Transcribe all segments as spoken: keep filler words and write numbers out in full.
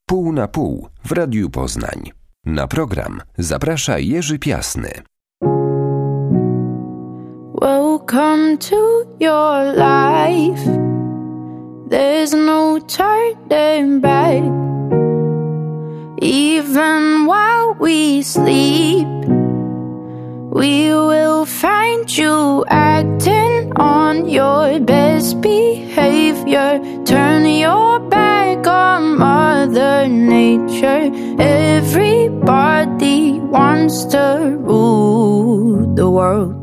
Pół na pół w Radiu Poznań. Na program zaprasza Jerzy Piasny. Welcome to your life. There's no turning back. Even while we sleep, we will find you acting on your best behavior. Turn your back on Mother Nature. Everybody wants to rule the world.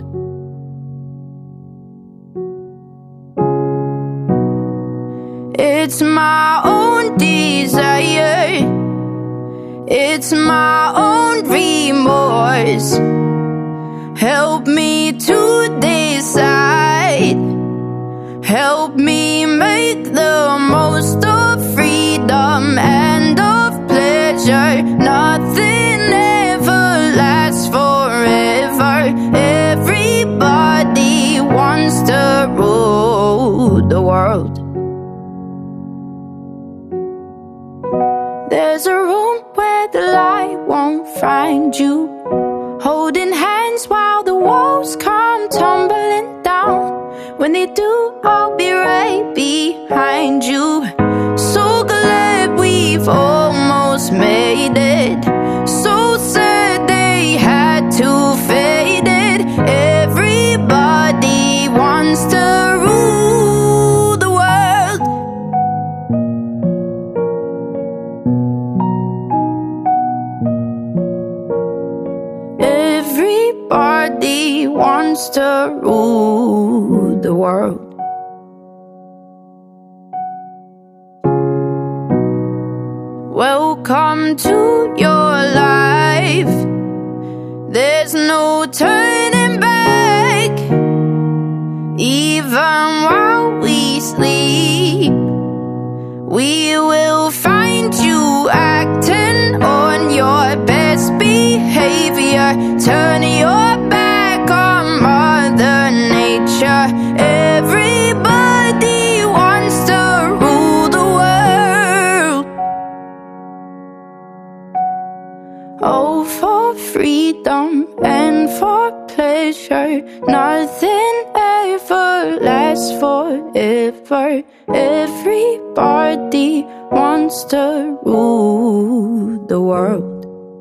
It's my own desire. It's my own remorse. Help me to decide. Help me make the most of freedom and of pleasure. Nothing ever lasts forever. Everybody wants to rule the world. There's a room where the light won't find you. Holding hands while the walls come tumbling down. When they do, I'll be right behind you. So glad we've almost made it. So sad they had to fade it. Everybody wants to rule the world. Everybody wants to rule the world. Welcome to your life. There's no turning back. Even while we sleep, we will find you acting on your best behavior. Turn your back on Mother Nature. Everybody wants to rule the world. Oh, for freedom and for pleasure. Nothing ever lasts forever. Everybody wants to rule the world.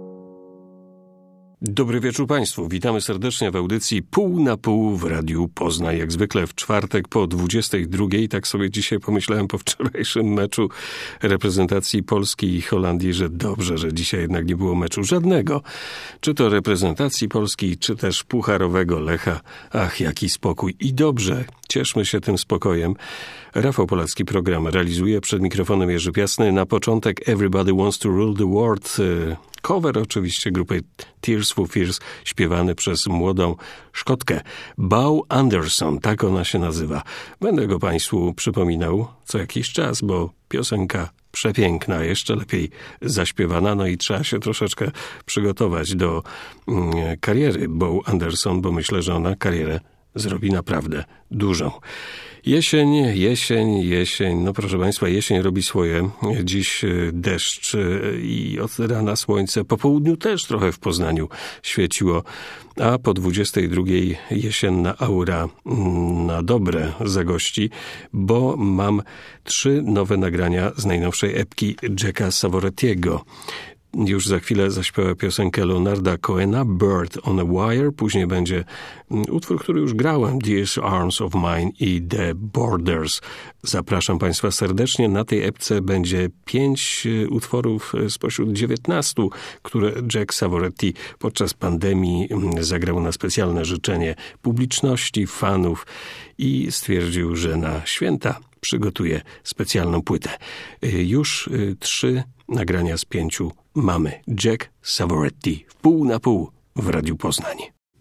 Dobry wieczór Państwu. Witamy serdecznie w audycji Pół na pół w Radiu Poznań. Jak zwykle w czwartek po dwudziestej drugiej. Tak sobie dzisiaj pomyślałem po wczorajszym meczu reprezentacji Polski i Holandii, że dobrze, że dzisiaj jednak nie było meczu żadnego. Czy to reprezentacji Polski, czy też pucharowego Lecha. Ach, jaki spokój. I dobrze. Cieszmy się tym spokojem. Rafał Polacki program realizuje. Przed mikrofonem Jerzy Piasny. Na początek Everybody Wants to Rule the World. Cover oczywiście grupy Tears for Fears, śpiewany przez młodą Szkotkę. Bow Anderson, tak ona się nazywa. Będę go Państwu przypominał co jakiś czas, bo piosenka przepiękna, jeszcze lepiej zaśpiewana, no i trzeba się troszeczkę przygotować do mm, kariery Bow Anderson, bo myślę, że ona karierę zrobi naprawdę dużą. Jesień, jesień, jesień. No proszę Państwa, jesień robi swoje. Dziś deszcz i od rana słońce. Po południu też trochę w Poznaniu świeciło, a po dwudziestej drugiej jesienna aura na dobre zagości, bo mam trzy nowe nagrania z najnowszej epki Jacka Savorettiego. Już za chwilę zaśpiewa piosenkę Leonarda Cohena, Bird on a Wire. Później będzie utwór, który już grałem, Dear Arms of Mine i The Borders. Zapraszam Państwa serdecznie. Na tej epce będzie pięć utworów spośród dziewiętnastu, które Jack Savoretti podczas pandemii zagrał na specjalne życzenie publiczności, fanów i stwierdził, że na święta przygotuje specjalną płytę. Już trzy nagrania z pięciu mamy. Jack Savoretti w pół na pół w Radiu Poznań.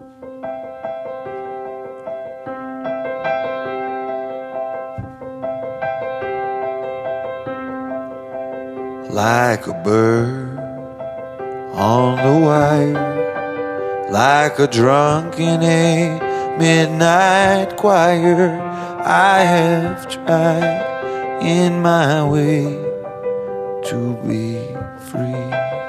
Like a bird on the wire, like a drunk in a midnight choir, I have tried in my way to be free.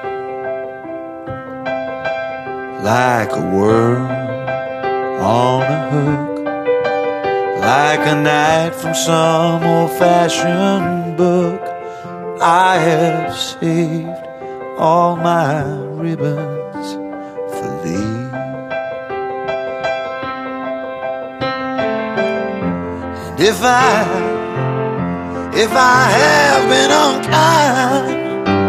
Like a worm on a hook, like a knight from some old-fashioned book, I have saved all my ribbons for thee. And if I, if I have been unkind,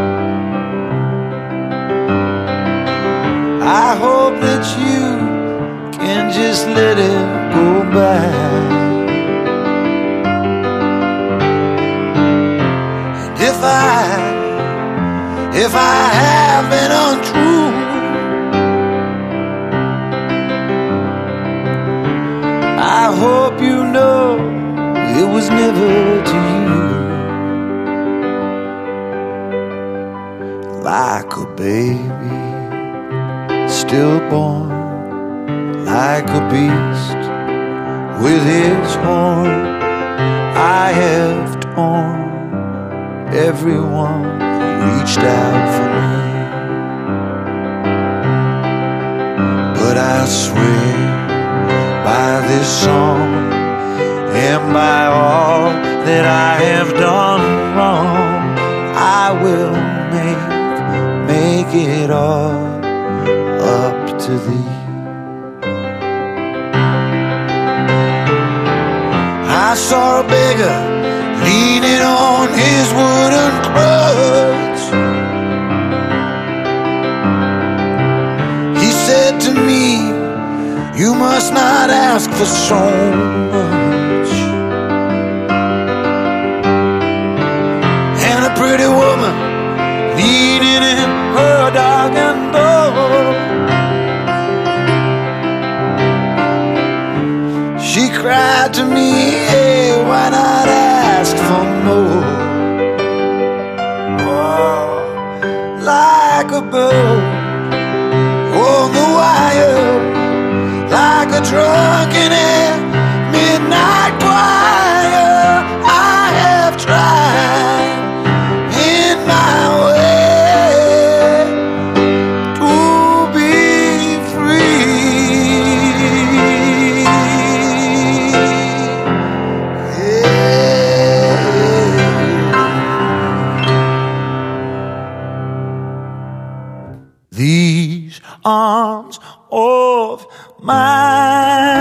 I hope that you can just let it go by. And if I, if I have been untrue, I hope you know it was never to you. Like a baby stillborn, like a beast with his horn, I have torn everyone who reached out for me. But I swear by this song and by all that I have done wrong, I will make, make it all up to thee. I saw a beggar leaning on his wooden crutch. He said to me, you must not ask for so much. And a pretty woman leaning in her darkened door, she cried to me, hey, why not ask for more? Oh, like a bird on the wire, like a drunken midnight choir, I have tried in my way to be free. These arms of mine,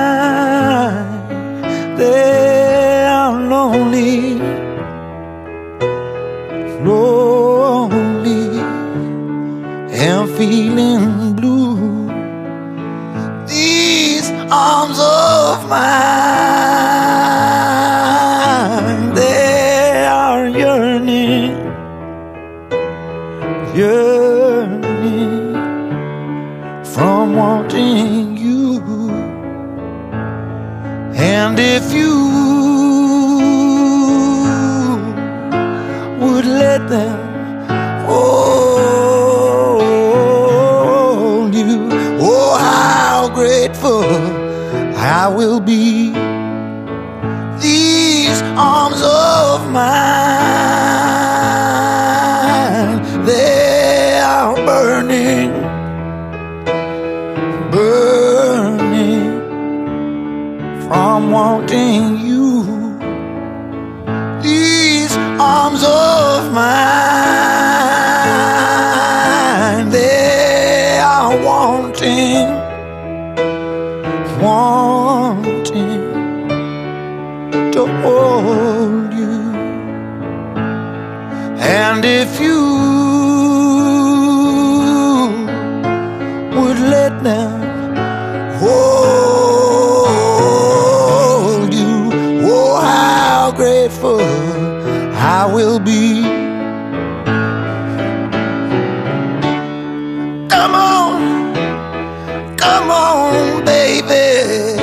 they are lonely, lonely, and feeling blue. These arms of mine, they are yearning, yearning from wanting you. And if you would let them hold you, oh, how grateful I will be. These arms of mine, they are burning, burning from wanting you. These arms of mine, they are wanting, wanting to hold you. And if you would let them hold you, oh, how grateful I will be. Come on, come on, baby,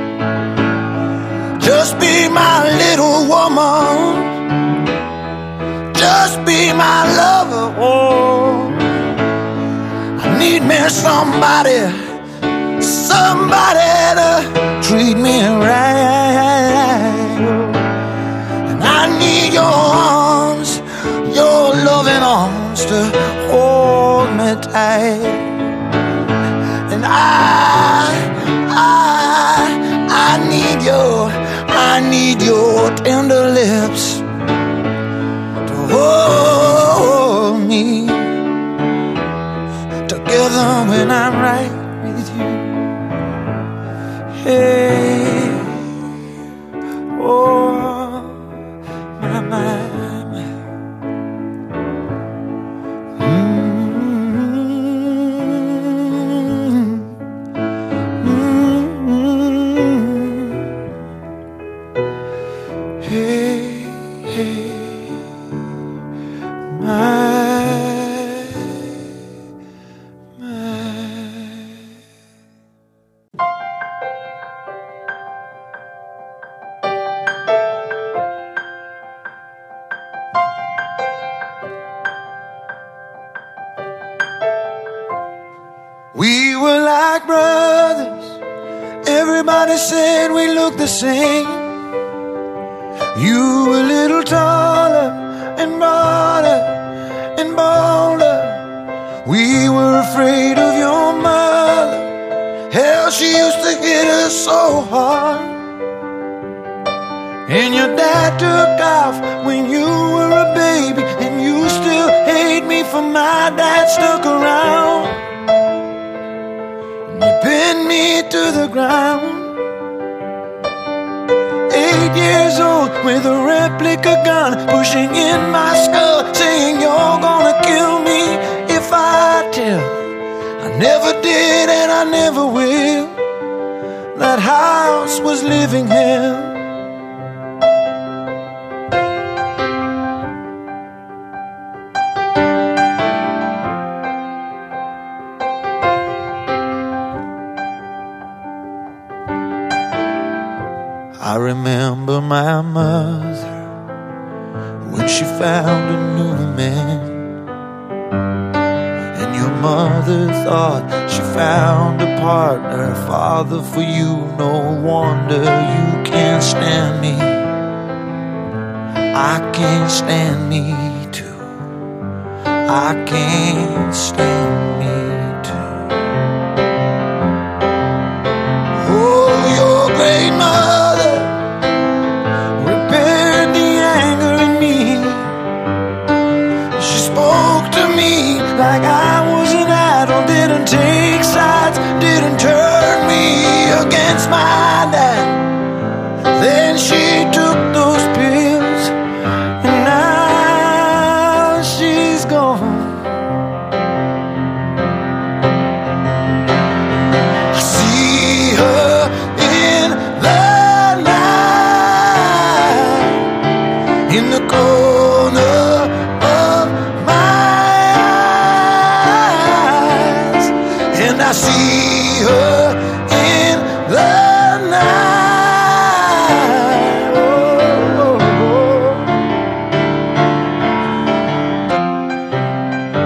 just be my little woman, just be my lover. Oh, I need me somebody, somebody to treat me right. And I need your arms, your arms to hold me tight. And I, I, I need your, I need your tender lips to hold me together when I'm right with you. Hey, oh, my, my. We were like brothers. Everybody said we looked the same. You were a little taller and broader and bolder. We were afraid of your mother. Hell, she used to hit us so hard. And your dad took off when you were a baby, and you still hate me for my dad stuck around. You pinned me to the ground. Eight years old with a replica gun pushing in my skull, saying you're gonna kill me if I tell. I never did and I never will. That house was living hell. I remember my mother when she found a new man. And your mother thought she found a partner, father for you. No wonder you can't stand me. I can't stand me too. I can't stand me too. Oh, your great mother repaired the anger in me. She spoke to me like I was an idol, didn't take sides, didn't turn me against my dad. Then she took those pills, and now she's gone. I see her in the night, in the corner of my eyes, and I see her in the night. Oh, oh, oh.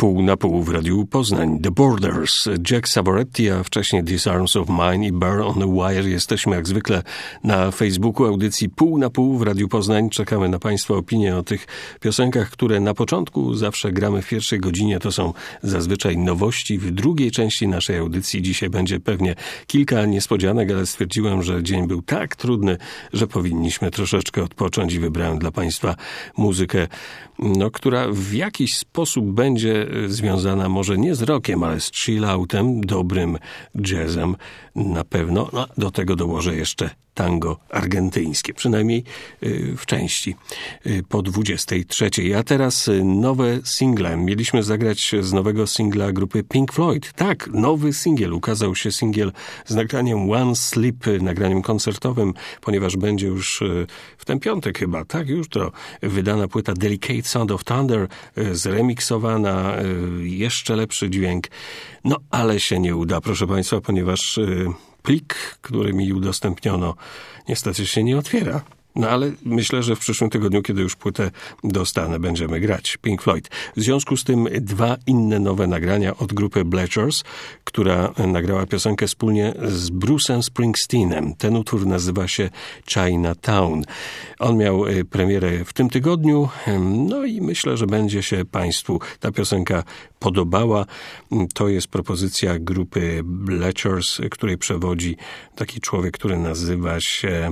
Pół na pół w Radiu Poznań. The Borders, Jack Savoretti, a wcześniej These Arms of Mine i Burr on the Wire. Jesteśmy jak zwykle na Facebooku audycji Pół na pół w Radiu Poznań. Czekamy na Państwa opinie o tych piosenkach, które na początku zawsze gramy w pierwszej godzinie. To są zazwyczaj nowości. W drugiej części naszej audycji dzisiaj będzie pewnie kilka niespodzianek, ale stwierdziłem, że dzień był tak trudny, że powinniśmy troszeczkę odpocząć i wybrałem dla Państwa muzykę, no, która w jakiś sposób będzie związana może nie z rockiem, ale z chill-outem, dobrym jazzem na pewno. No, do tego dołożę jeszcze tango argentyńskie, przynajmniej w części po dwudziestej trzeciej. A teraz nowe single. Mieliśmy zagrać z nowego singla grupy Pink Floyd. Tak, nowy singiel. Ukazał się singiel z nagraniem One Sleep, nagraniem koncertowym, ponieważ będzie już w ten piątek chyba, tak, jutro wydana płyta Delicate Sound of Thunder, zremiksowana, jeszcze lepszy dźwięk. No, ale się nie uda, proszę Państwa, ponieważ plik, który mi udostępniono, niestety się nie otwiera. No ale myślę, że w przyszłym tygodniu, kiedy już płytę dostanę, będziemy grać Pink Floyd. W związku z tym dwa inne nowe nagrania od grupy Bleachers, która nagrała piosenkę wspólnie z Bruce'em Springsteenem. Ten utwór nazywa się Chinatown. On miał premierę w tym tygodniu, no i myślę, że będzie się Państwu ta piosenka podobała. To jest propozycja grupy Bleachers, której przewodzi taki człowiek, który nazywa się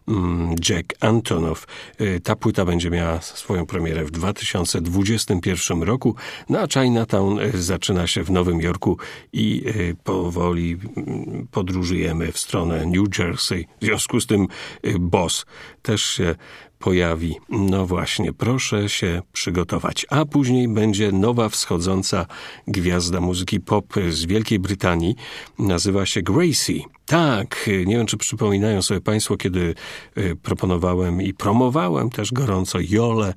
Jack Antonoff. Ta płyta będzie miała swoją premierę w dwa tysiące dwudziestym pierwszym roku, no a Chinatown zaczyna się w Nowym Jorku i powoli podróżujemy w stronę New Jersey. W związku z tym Boss też się pojawi. No właśnie, proszę się przygotować. A później będzie nowa wschodząca gwiazda muzyki pop z Wielkiej Brytanii. Nazywa się Gracie. Tak, nie wiem, czy przypominają sobie Państwo, kiedy proponowałem i promowałem też gorąco Jolę,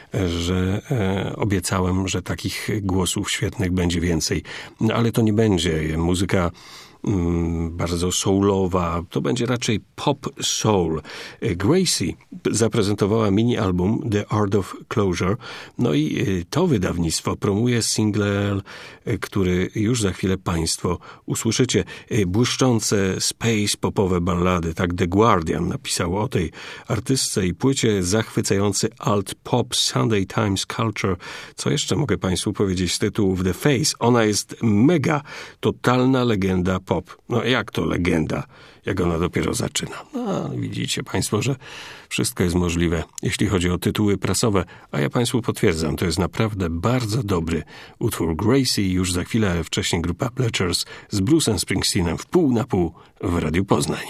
że e, obiecałem, że takich głosów świetnych będzie więcej. No, ale to nie będzie muzyka mm, bardzo soulowa, to będzie raczej pop soul. Gracie zaprezentowała mini-album The Art of Closure, no i to wydawnictwo promuje single, który już za chwilę Państwo usłyszycie. Błyszczące space popowe ballady, tak The Guardian napisało o tej artystce i płycie, zachwycający alt pop Sunday Times Culture. Co jeszcze mogę Państwu powiedzieć z tytułów The Face? Ona jest mega, totalna legenda pop. No jak to legenda? Jak ona dopiero zaczyna. No, widzicie Państwo, że wszystko jest możliwe, jeśli chodzi o tytuły prasowe, a ja Państwu potwierdzam, to jest naprawdę bardzo dobry utwór Gracie. Już za chwilę, ale wcześniej grupa Bleachers z Bruce'em Springsteenem w pół na pół w Radiu Poznań.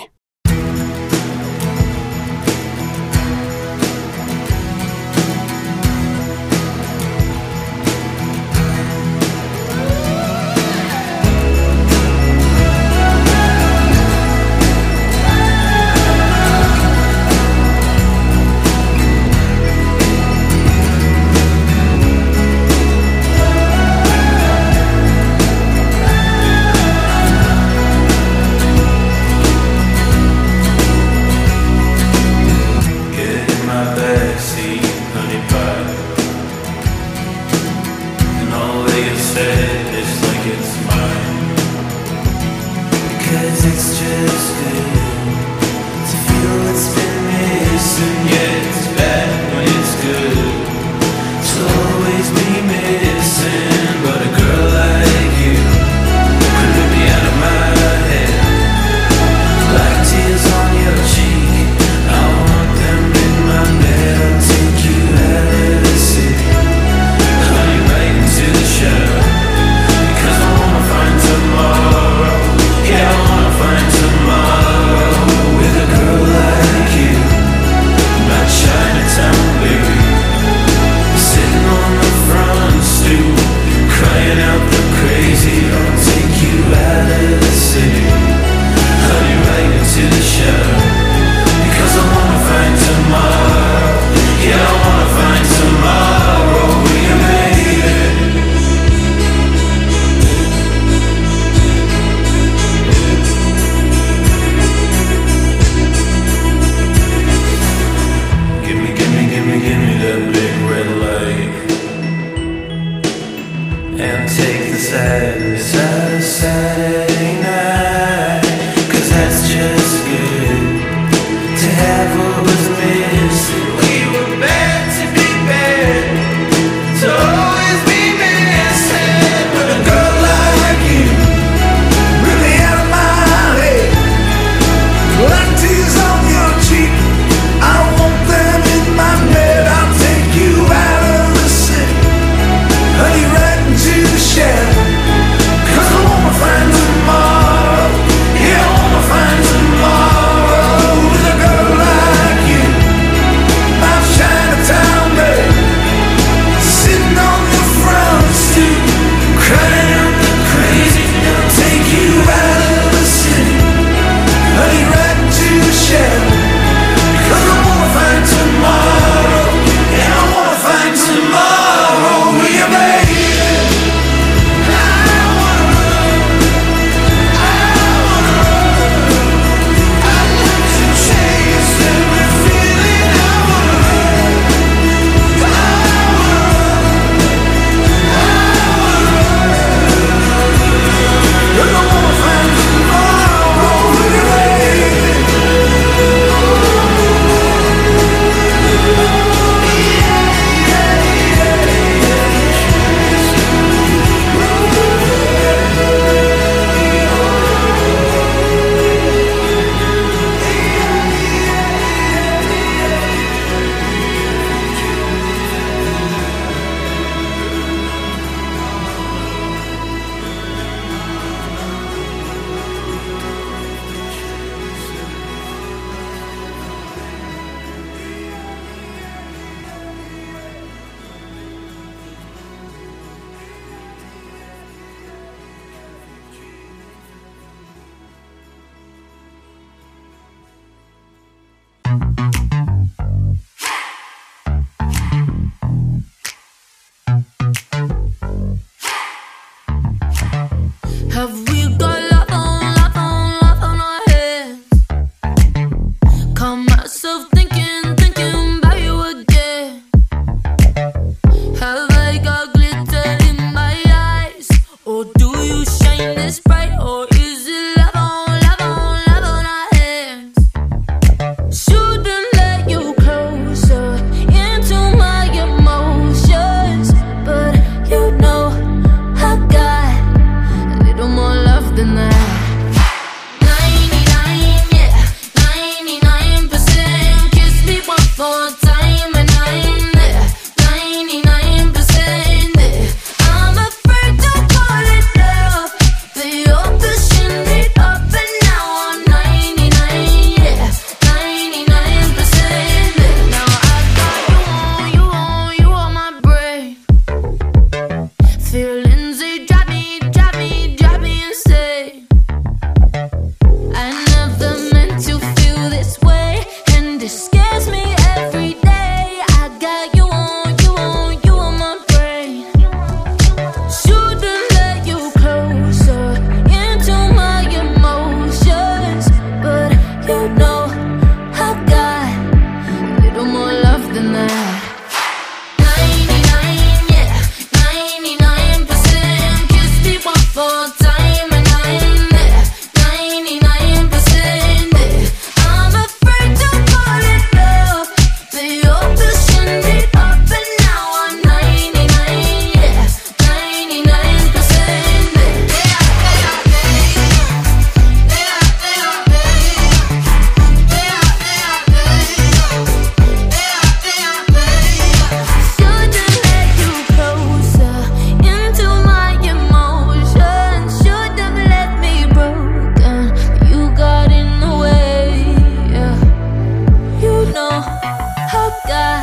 Thank Saturday, Saturday, Saturday night. 'Cause that's just good to have what was missing. We were bad to be bad, to always be missing. But a girl like you, really out of my head. Black tears on your cheek, I want them in my bed. I'll take you out of the city, honey, right into the shadow. 'Cause I wanna find tomorrow, yeah, I wanna find tomorrow with a girl like you, my Chinatown babe, sitting on the front stoop, crying out the crazy. Take you out of the city, honey, right into the shadow. 'Cause I wanna find tomorrow, yeah, I wanna find tomorrow with you, baby. Have we got love on, love on, love on our hands? Caught myself thinking, thinking about you again. Have I got glitter in my eyes? Or do you shine this bright? Or is it love on, love on, love on our hands? Shouldn't let you closer into my emotions, but you know I got a little more love than that. ninety-nine, yeah, ninety-nine percent. Kiss me one more time and I'm there. ninety-nine percent there. I'm afraid to call it love, but you're pushing me up and now I'm ninety-nine, yeah, ninety-nine percent there. Now I got you on, you on, you on my brain. Feelings, they drive me, drive me, drive me insane. I never meant to feel this way, and it scares me every day. I got you on, you on, you on my brain. Shouldn't let you closer into my emotions, but you know I got a little more love than that. ninety-nine, yeah, ninety-nine percent. Kiss me one more time and I'm there. ninety-nine percent there. I'm afraid to call it love, but you're pushing me up and now I'm ninety-nine, yeah, ninety-nine percent there. Shouldn't let you closer into my emotions. Should have let me broken. You got in the way. Yeah. You know I got.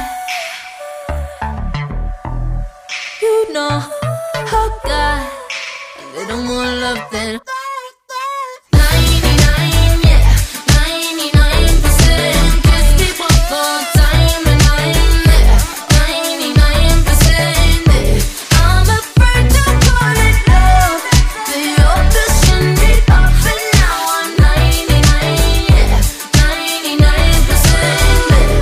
You know I got a little more love than ninety-nine, yeah, ninety-nine percent. Kiss me one more time and I'm there. ninety-nine percent there. I'm afraid to call it love, but you're pushing me up and now I'm ninety-nine, yeah, ninety-nine percent there.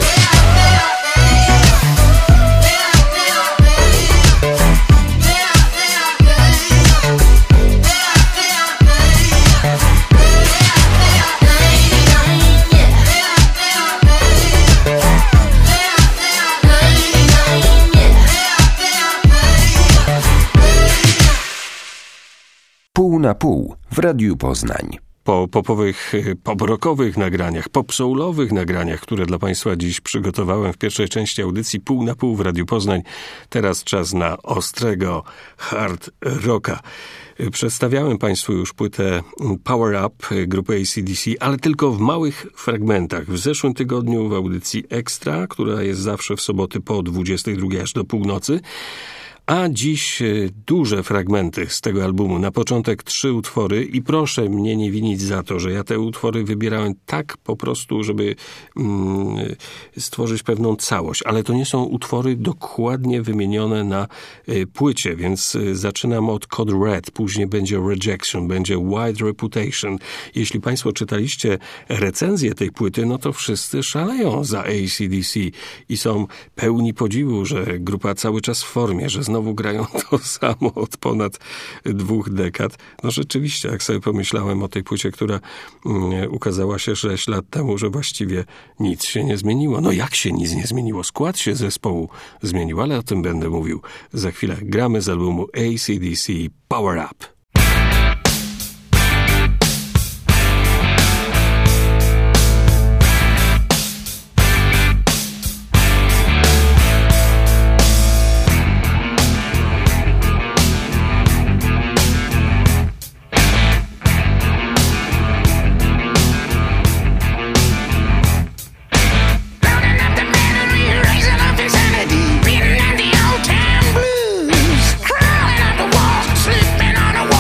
Pół na pół w Radiu Poznań. Po popowych, pop-rockowych nagraniach, pop-soulowych nagraniach, które dla Państwa dziś przygotowałem w pierwszej części audycji Pół na pół w Radiu Poznań, teraz czas na ostrego hard rocka. Przedstawiałem Państwu już płytę Power Up grupy A C D C, ale tylko w małych fragmentach. W zeszłym tygodniu w audycji Ekstra, która jest zawsze w soboty po dwudziestej drugiej aż do północy, a dziś duże fragmenty z tego albumu. Na początek trzy utwory i proszę mnie nie winić za to, że ja te utwory wybierałem tak po prostu, żeby mm, stworzyć pewną całość. Ale to nie są utwory dokładnie wymienione na y, płycie, więc y, zaczynam od Code Red, później będzie Rejection, będzie Wide Reputation. Jeśli Państwo czytaliście recenzję tej płyty, no to wszyscy szaleją za A C D C i są pełni podziwu, że grupa cały czas w formie, że znowu grają to samo od ponad dwóch dekad. No rzeczywiście, jak sobie pomyślałem o tej płycie, która mm, ukazała się sześć lat temu, że właściwie nic się nie zmieniło. No jak się nic nie zmieniło? Skład się zespołu zmienił, ale o tym będę mówił za chwilę. Gramy z albumu A C D C Power Up. Crawling up the walls, slipping on a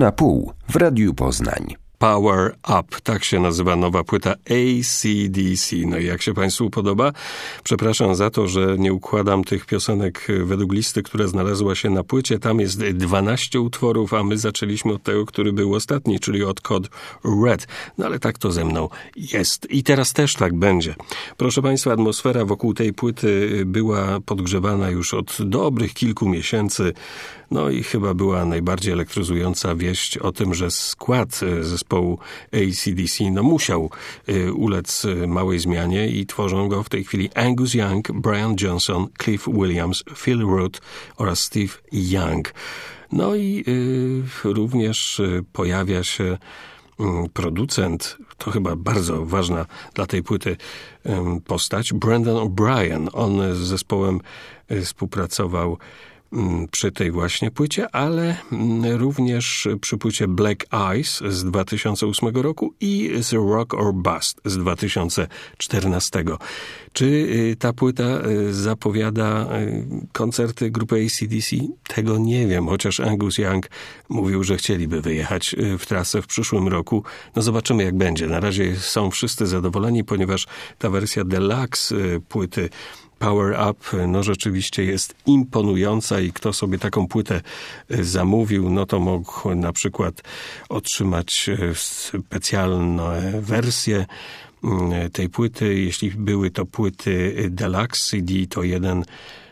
na pół w Radiu Poznań. Power Up, tak się nazywa nowa płyta A C D C. No i jak się Państwu podoba? Przepraszam za to, że nie układam tych piosenek według listy, która znalazła się na płycie. Tam jest dwanaście utworów, a my zaczęliśmy od tego, który był ostatni, czyli od Code Red. No ale tak to ze mną jest. I teraz też tak będzie. Proszę Państwa, atmosfera wokół tej płyty była podgrzewana już od dobrych kilku miesięcy. No i chyba była najbardziej elektryzująca wieść o tym, że skład zespołu A C D C no musiał y, ulec małej zmianie i tworzą go w tej chwili Angus Young, Brian Johnson, Cliff Williams, Phil Root oraz Steve Young. No i y, również y, pojawia się y, producent, to chyba bardzo ważna dla tej płyty y, postać, Brendan O'Brien. On z zespołem y, współpracował przy tej właśnie płycie, ale również przy płycie Black Eyes z dwa tysiące ósmego roku i z Rock or Bust z dwa tysiące czternastego. Czy ta płyta zapowiada koncerty grupy A C D C? Tego nie wiem, chociaż Angus Young mówił, że chcieliby wyjechać w trasę w przyszłym roku. No zobaczymy, jak będzie. Na razie są wszyscy zadowoleni, ponieważ ta wersja deluxe płyty Power Up, no rzeczywiście jest imponująca i kto sobie taką płytę zamówił, no to mógł na przykład otrzymać specjalne wersje tej płyty. Jeśli były to płyty deluxe C D, to jeden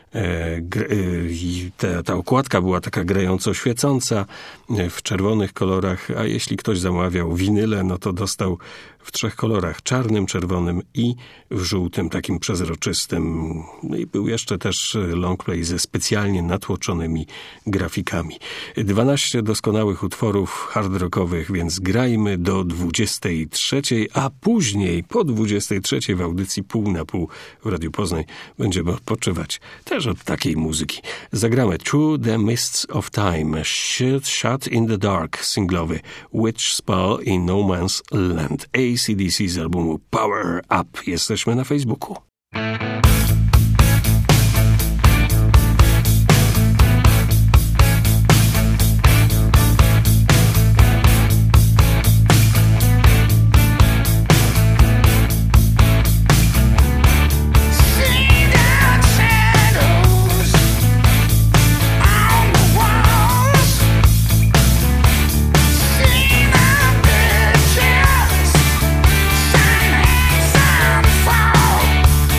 Ta, ta okładka była taka grająco świecąca w czerwonych kolorach, a jeśli ktoś zamawiał winyle, no to dostał w trzech kolorach, czarnym, czerwonym i w żółtym, takim przezroczystym. No i był jeszcze też longplay ze specjalnie natłoczonymi grafikami. dwanaście doskonałych utworów hard rockowych, więc grajmy do dwudziestej trzeciej, a później po dwudziestej trzeciej w audycji Pół na Pół w Radiu Poznań będziemy odpoczywać też od takiej muzyki. Zagramy Through the Mists of Time, Shut, Shut in the Dark, singlowy Witch Spell in No Man's Land. A C D C z albumu Power Up. Jesteśmy na Facebooku. Fall.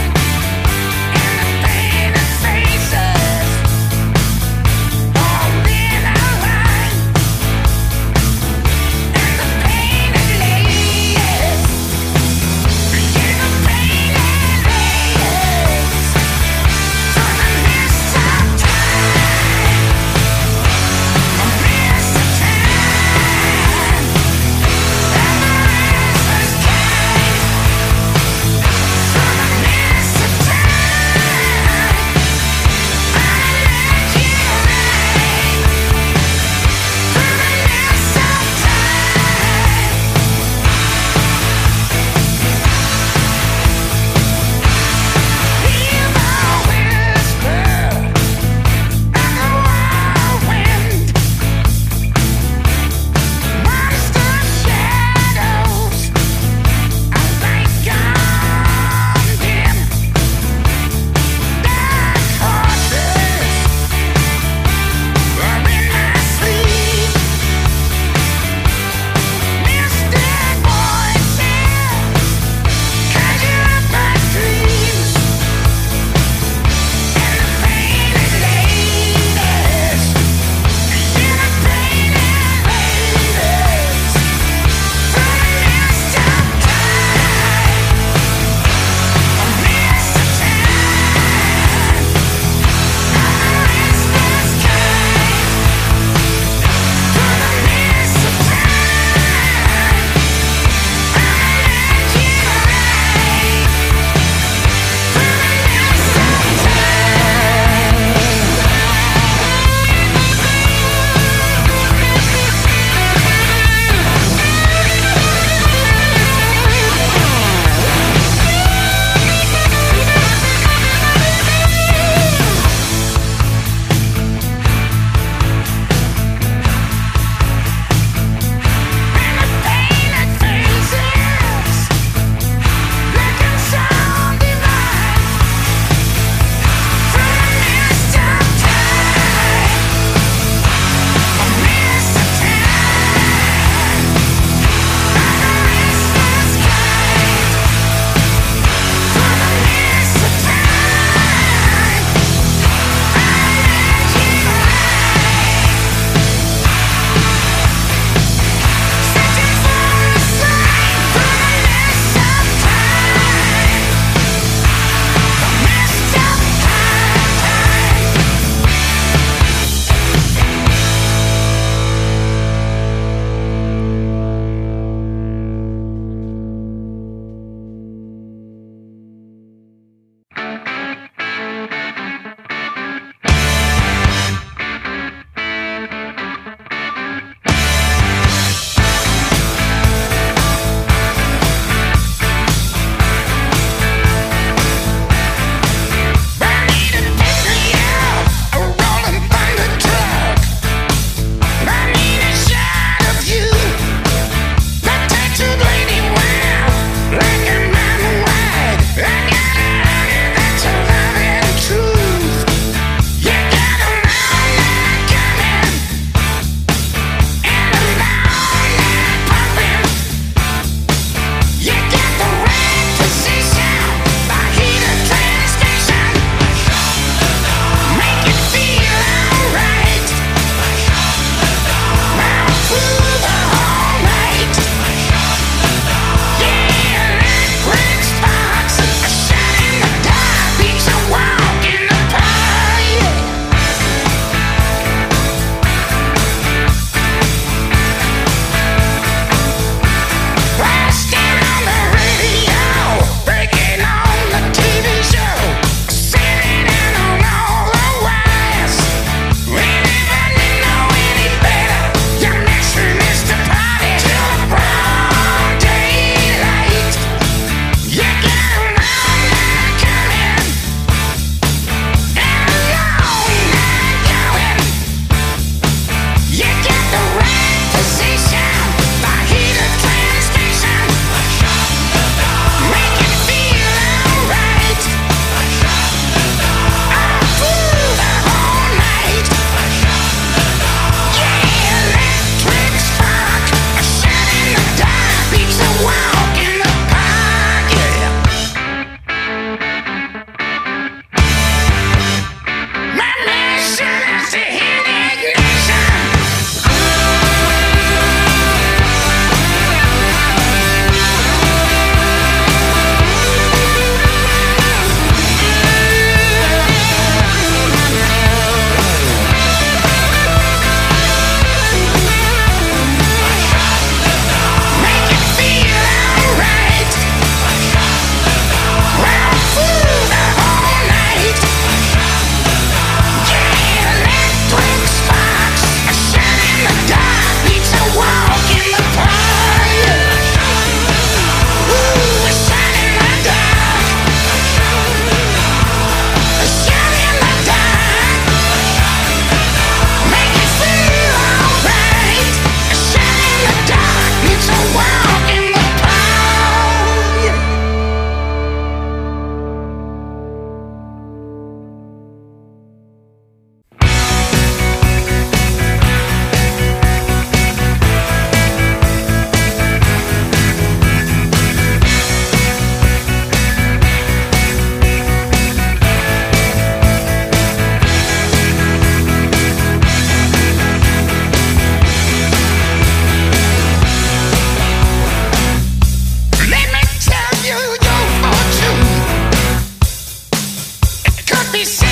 She said